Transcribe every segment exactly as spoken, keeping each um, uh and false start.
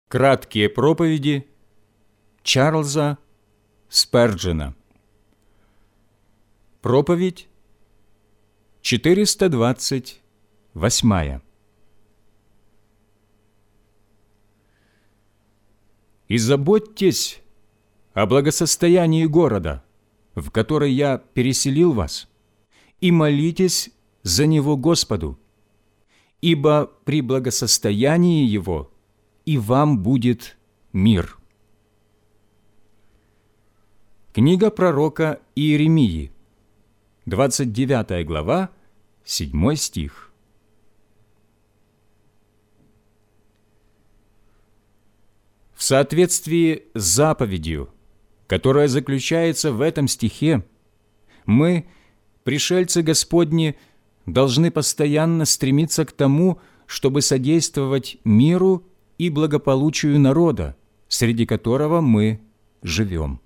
Краткие проповеди Чарльза Сперджена. Проповедь четыреста двадцать восьмая. «И заботьтесь о благосостоянии города, в который я переселил вас, и молитесь за него Господу, ибо при благосостоянии его и вам будет мир». Книга пророка Иеремии, двадцать девятая глава, седьмой стих. В соответствии с заповедью, которая заключается в этом стихе, мы, пришельцы Господни, должны постоянно стремиться к тому, чтобы содействовать миру и благополучию народа, среди которого мы живем.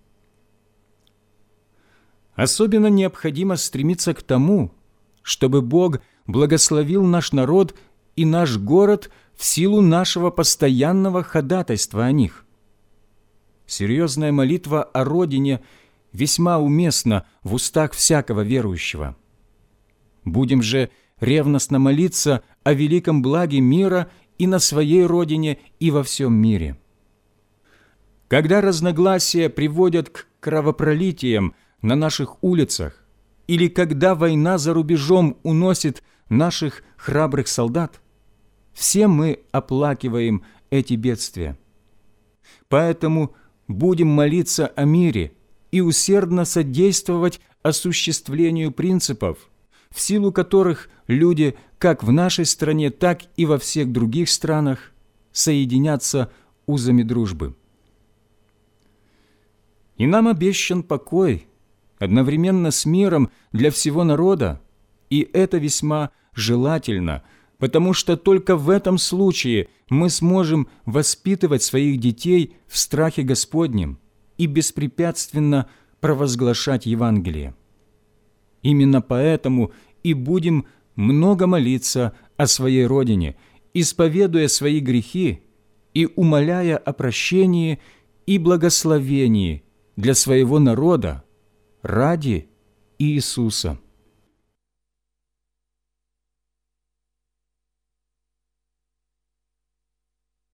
Особенно необходимо стремиться к тому, чтобы Бог благословил наш народ и наш город в силу нашего постоянного ходатайства о них. Серьезная молитва о родине весьма уместна в устах всякого верующего. Будем же ревностно молиться о великом благе мира и на своей родине, и во всем мире. Когда разногласия приводят к кровопролитиям на наших улицах, или когда война за рубежом уносит наших храбрых солдат, все мы оплакиваем эти бедствия. Поэтому будем молиться о мире и усердно содействовать осуществлению принципов, в силу которых люди как в нашей стране, так и во всех других странах соединятся узами дружбы. И нам обещан покой одновременно с миром для всего народа, и это весьма желательно, потому что только в этом случае мы сможем воспитывать своих детей в страхе Господнем и беспрепятственно провозглашать Евангелие. Именно поэтому и будем много молиться о своей родине, исповедуя свои грехи и умоляя о прощении и благословении для своего народа ради Иисуса.